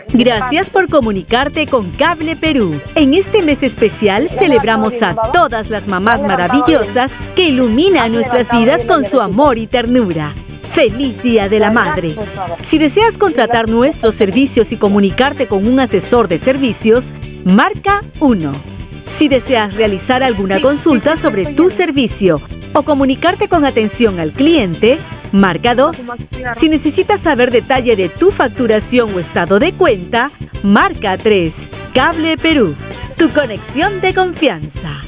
Gracias por comunicarte con Cable Perú. En este mes especial celebramos a todas las mamás maravillosas que iluminan nuestras vidas con su amor y ternura. ¡Feliz Día de la Madre! Si deseas contratar nuestros servicios y comunicarte con un asesor de servicios, marca 1. Si deseas realizar alguna consulta sobre tu servicio o comunicarte con atención al cliente, marca 2. Si necesitas saber detalle de tu facturación o estado de cuenta, marca 3. Cable Perú, tu conexión de confianza.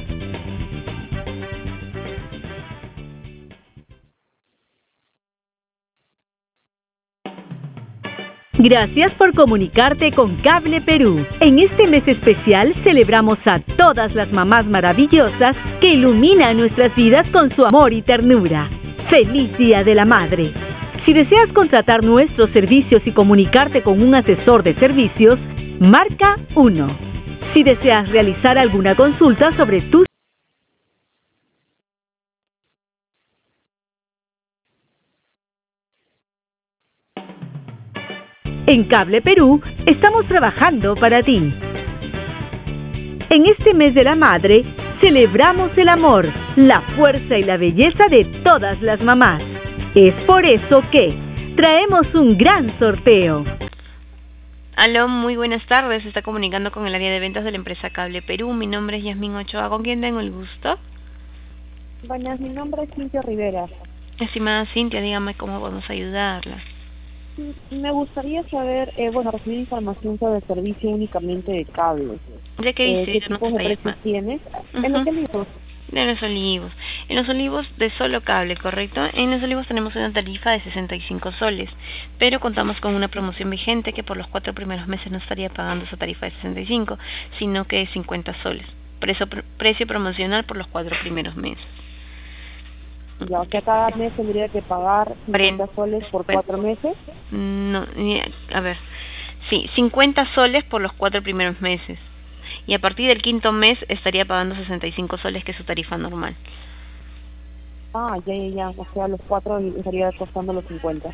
Gracias por comunicarte con Cable Perú. En este mes especial celebramos a todas las mamás maravillosas que iluminan nuestras vidas con su amor y ternura. ¡Feliz Día de la Madre! Si deseas contratar nuestros servicios y comunicarte con un asesor de servicios, marca 1. Si deseas realizar alguna consulta sobre tus En Cable Perú estamos trabajando para ti. En este mes de la madre, celebramos el amor, la fuerza y la belleza de todas las mamás. Es por eso que traemos un gran sorteo. Aló, muy buenas tardes. Se está comunicando con el área de ventas de la empresa Cable Perú. Mi nombre es Yasmín Ochoa. ¿Con quién tengo el gusto? Buenas, mi nombre es Cintia Rivera. Estimada Cintia, dígame cómo podemos ayudarla. Me gustaría saber, recibir información sobre el servicio únicamente de cables. ¿De qué dice? ¿Qué tipo de precios tienes? ¿En los olivos? De Los Olivos. En Los Olivos de solo cable, ¿correcto? En Los Olivos tenemos una tarifa de 65 soles, pero contamos con una promoción vigente que por los 4 primeros meses no estaría pagando esa tarifa de 65, sino que de 50 soles. Precio promocional por los 4 primeros meses. Ya, o sea, cada mes tendría que pagar 50 soles por 4 meses. No, a ver, sí, 50 soles por los 4 primeros meses. Y a partir del 5.º mes estaría pagando 65 soles, que es su tarifa normal. Ah, ya. O sea, los 4 estaría costando los 50.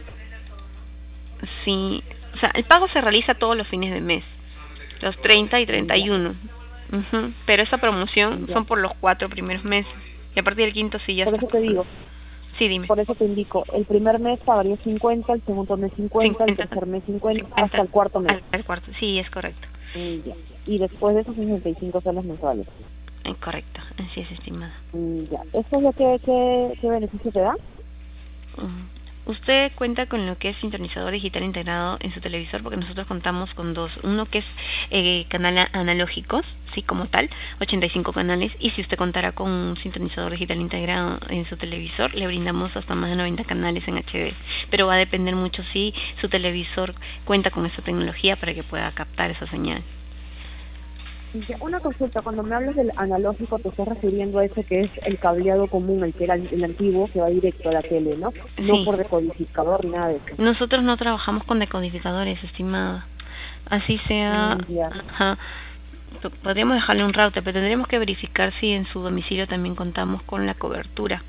Sí, o sea, el pago se realiza todos los fines de mes, los 30 y 31. Pero esa promoción son por los 4 primeros meses. Y a partir del 5.º sí ya Por eso te digo. Sí, dime. Por eso te indico, el primer mes pagaría 50, el segundo mes 50, el tercer mes 50, hasta el cuarto mes. Hasta el cuarto, sí, es correcto. Ya. Y después de esos 65 soles mensuales. Correcto, así es, estimada. Ya. ¿Esto es lo qué beneficio te da? Usted cuenta con lo que es sintonizador digital integrado en su televisor, porque nosotros contamos con dos. Uno que es canal analógicos, sí, como tal, 85 canales. Y si usted contara con un sintonizador digital integrado en su televisor, le brindamos hasta más de 90 canales en HD. Pero va a depender mucho si su televisor cuenta con esa tecnología para que pueda captar esa señal. Una consulta, cuando me hablas del analógico te estás refiriendo a ese que es el cableado común, el que era el antiguo, que va directo a la tele, ¿no? Sí. No por decodificador ni nada de eso. Nosotros no trabajamos con decodificadores, estimada. Así sea, podríamos dejarle un router, pero tendríamos que verificar si en su domicilio también contamos con la cobertura.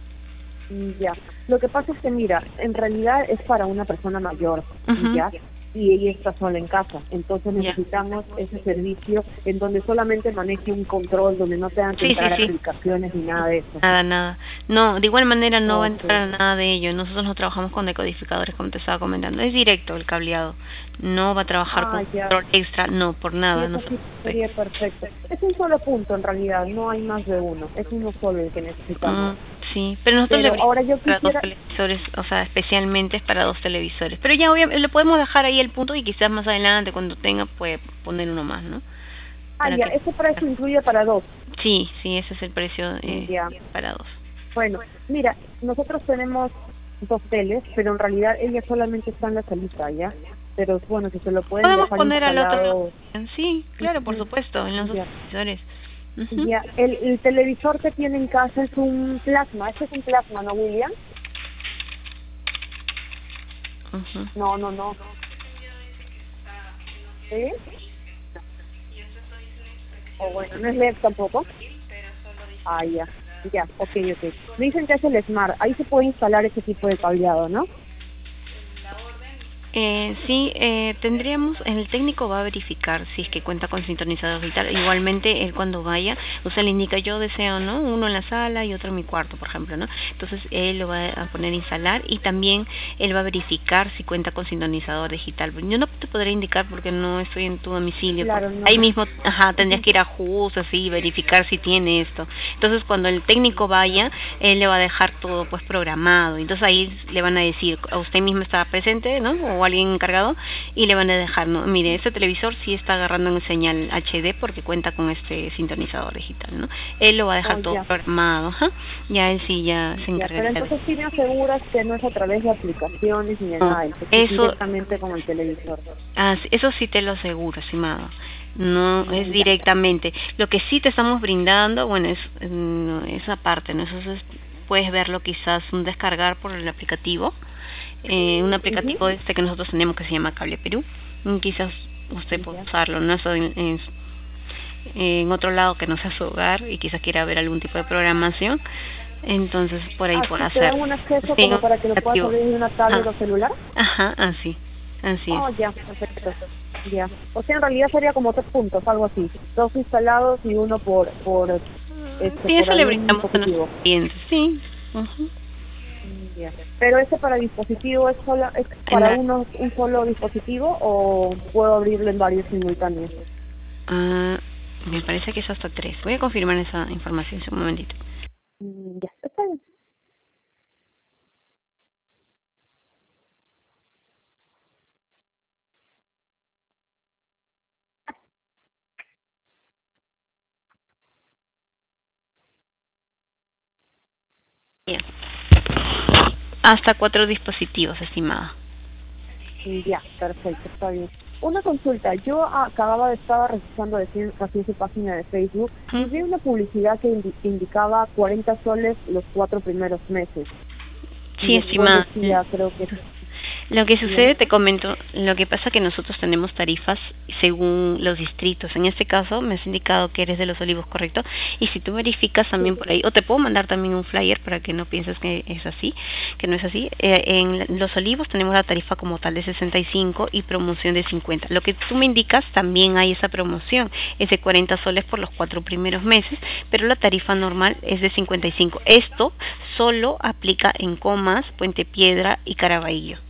Ya, lo que pasa es que mira, en realidad es para una persona mayor, ¿ya? Y ella está sola en casa, entonces necesitamos ese servicio en donde solamente maneje un control, donde no tengan que entrar aplicaciones ni nada de eso. Nada. No, de igual manera no va a entrar a nada de ello. Nosotros no trabajamos con decodificadores, como te estaba comentando. Es directo el cableado. No va a trabajar con control extra, no, por nada. Sí, eso sería perfecto. Es un solo punto en realidad, no hay más de uno. Es uno solo el que necesitamos. Sí, pero nosotros ahora yo para 2 televisores, o sea, especialmente es para 2 televisores. Pero ya obviamente lo podemos dejar ahí el punto y quizás más adelante cuando tenga puede poner uno más, ¿no? Ese precio incluye para 2. Sí, ese es el precio para 2. Bueno, mira, nosotros tenemos 2 teles, pero en realidad ella solamente está en la salita, ¿ya? Pero bueno, si se lo pueden podemos dejar poner al instalado... otro. Sí, claro, por supuesto, en los 2 televisores. Ya, el televisor que tiene en casa es un plasma. Este es un plasma, ¿no, William? No. ¿Sí? O bueno, no es LED tampoco. Ya, ok. Dicen que es el Smart. Ahí se puede instalar ese tipo de cableado, ¿no? Sí, tendríamos, el técnico va a verificar si es que cuenta con sintonizador digital. Igualmente, él cuando vaya, usted le indica, yo deseo, ¿no? Uno en la sala y otro en mi cuarto, por ejemplo, ¿no? Entonces, él lo va a poner a instalar y también él va a verificar si cuenta con sintonizador digital. Yo no te podré indicar porque no estoy en tu domicilio. Claro, no. Ahí mismo, tendrías que ir a ajustes y verificar si tiene esto. Entonces, cuando el técnico vaya, él le va a dejar todo pues programado. Entonces, ahí le van a decir, a usted mismo está presente, ¿no? O alguien encargado, y le van a dejar, no, mire, este televisor sí está agarrando en señal HD porque cuenta con este sintonizador digital, ¿no? Él lo va a dejar todo programado, ya él sí ya se encarga. Pero entonces sí me aseguras que no es a través de aplicaciones ni de nada, es directamente con el televisor. Eso sí te lo aseguro, estimado. No es directamente. Lo que sí te estamos brindando, bueno, es esa parte, ¿no? Eso puedes verlo quizás un descargar por el aplicativo. Un aplicativo que nosotros tenemos que se llama Cable Perú. Quizás usted puede usarlo, no eso en otro lado que no sea su hogar y quizás quiera ver algún tipo de programación. Entonces por ahí por hacer. ¿Te dan un acceso como para que lo puedas abrir en una tablet o celular? Así es. Ya, perfecto. Ya. O sea, en realidad sería como 3 puntos, algo así. 2 instalados y uno por sí, eso le brindamos a nuestros clientes, sí. Pero ese para dispositivo es para un solo dispositivo o puedo abrirlo en varios simultáneos. Me parece que es hasta 3. Voy a confirmar esa información un momentito. Ya, está bien. Bien. Hasta 4 dispositivos, estimada. Ya, perfecto, está bien. Una consulta, yo estaba revisando recién su página de Facebook y vi una publicidad que indicaba 40 soles los 4 primeros meses. Sí, estimada. Creo que Lo que sucede, te comento, lo que pasa que nosotros tenemos tarifas según los distritos. En este caso, me has indicado que eres de Los Olivos, ¿correcto? Y si tú verificas también por ahí, o te puedo mandar también un flyer para que no pienses que es así, que no es así. En Los Olivos tenemos la tarifa como tal de 65 y promoción de 50. Lo que tú me indicas, también hay esa promoción, es de 40 soles por los 4 primeros meses, pero la tarifa normal es de 55. Esto solo aplica en Comas, Puente Piedra y Caraballo.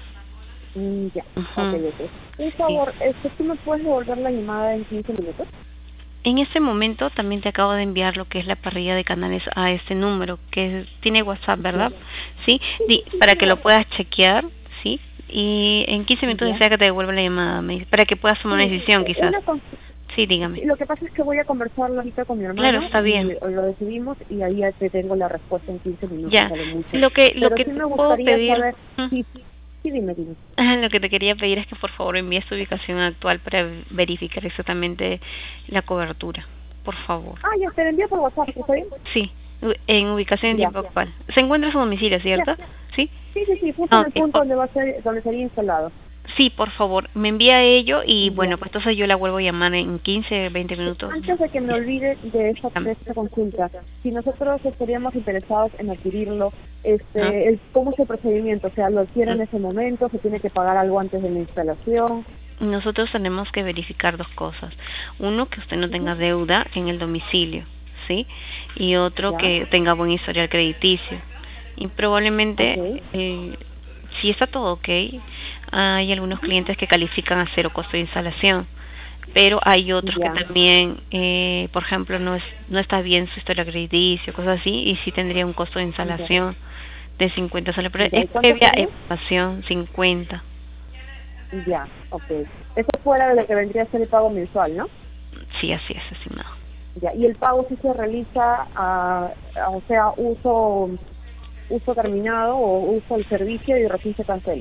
Ya, Un favor, ¿tú me puedes devolver la llamada en 15 minutos? En este momento también te acabo de enviar lo que es la parrilla de canales a este número, que tiene WhatsApp, ¿verdad? Sí, para que lo puedas chequear, ¿sí? Y en 15 minutos desea que te devuelva la llamada, para que puedas tomar una decisión, quizás. Sí, dígame. Lo que pasa es que voy a conversarlo ahorita con mi hermano. Claro, está bien. Lo decidimos y ahí ya te tengo la respuesta en 15 minutos. Ya, lo que sí me gustaría pedir... saber, Sí, dime. Lo que te quería pedir es que por favor envíes tu ubicación actual para verificar exactamente la cobertura, por favor. Ya te envío por WhatsApp, ¿está bien? Sí, en ubicación en tiempo actual. Se encuentra en su domicilio, ¿cierto? Sí, justo en el punto donde sería instalado. Sí, por favor, me envía ello y bueno, pues entonces yo la vuelvo a llamar en 15, 20 minutos. Antes de que me olvide de esta consulta, si nosotros estaríamos interesados en adquirirlo, ¿cómo es el procedimiento? O sea, ¿lo adquiere en ese momento? ¿Se tiene que pagar algo antes de la instalación? Nosotros tenemos que verificar 2 cosas. Uno, que usted no tenga deuda en el domicilio, ¿sí? Y otro, que tenga buen historial crediticio. Y probablemente, si está todo ok, hay algunos clientes que califican a 0 costo de instalación, pero hay otros que también, por ejemplo, no está bien su historia crediticio, cosas así, y sí tendría un costo de instalación de 50 soles, pero es previa evaluación 50. Ya, Eso fuera de lo que vendría a ser el pago mensual, ¿no? Sí, así es, estimado. Ya, y el pago sí se realiza, o sea, uso terminado o uso el servicio y recién se cancela.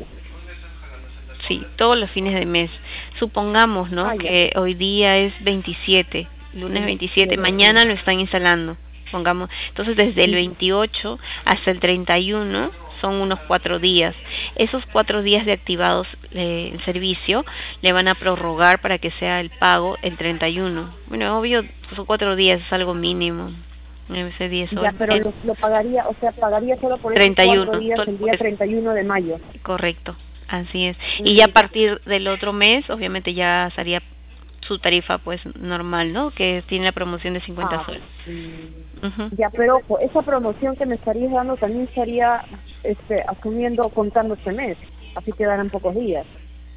Sí, todos los fines de mes. Supongamos, ¿no? Que hoy día es 27, lunes 27, mañana lo están instalando. Pongamos, entonces desde el 28 hasta el 31 son unos 4 días. Esos 4 días de activados el servicio le van a prorrogar para que sea el pago el 31. Bueno, obvio, son 4 días, es algo mínimo. Ese 10 ya, pero lo pagaría, o sea, pagaría solo por 31, esos 4 días el día 31 de mayo. Correcto. Así es. Y ya a partir del otro mes, obviamente ya sería su tarifa pues normal, ¿no? Que tiene la promoción de 50 soles. Ya, pero ojo, esa promoción que me estarías dando también estaría asumiendo, contando este mes, así quedarán pocos días.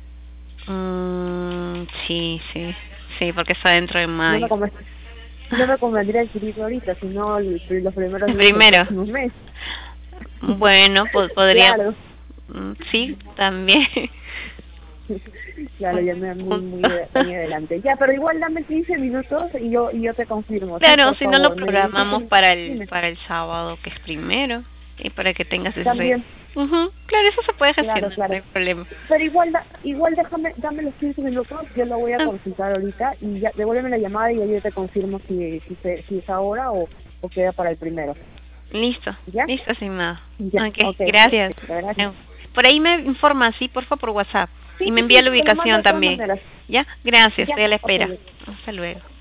Sí, porque está dentro de mayo. No me convendría adquirirlo ahorita, sino los primeros del mes. Bueno, pues podría... Claro. Sí, también. Claro, ya me muy adelante. Ya, pero igual dame 15 minutos y yo te confirmo. Claro, ¿sí? si no lo programamos para el sábado, que es primero, y para que tengas ese... También. Claro, eso se puede gestionar, claro. No hay problema. Pero igual dame los 15 minutos, yo lo voy a consultar ahorita y ya devuélveme la llamada y yo te confirmo si es ahora o queda para el primero. Listo. ¿Ya? Listo, sin nada. Okay. Gracias. Gracias. Por ahí me informa, sí, porfa, por WhatsApp. Sí, y me envía la ubicación también. maneras. ¿Ya? Gracias, estoy a la espera. Okay. Hasta luego.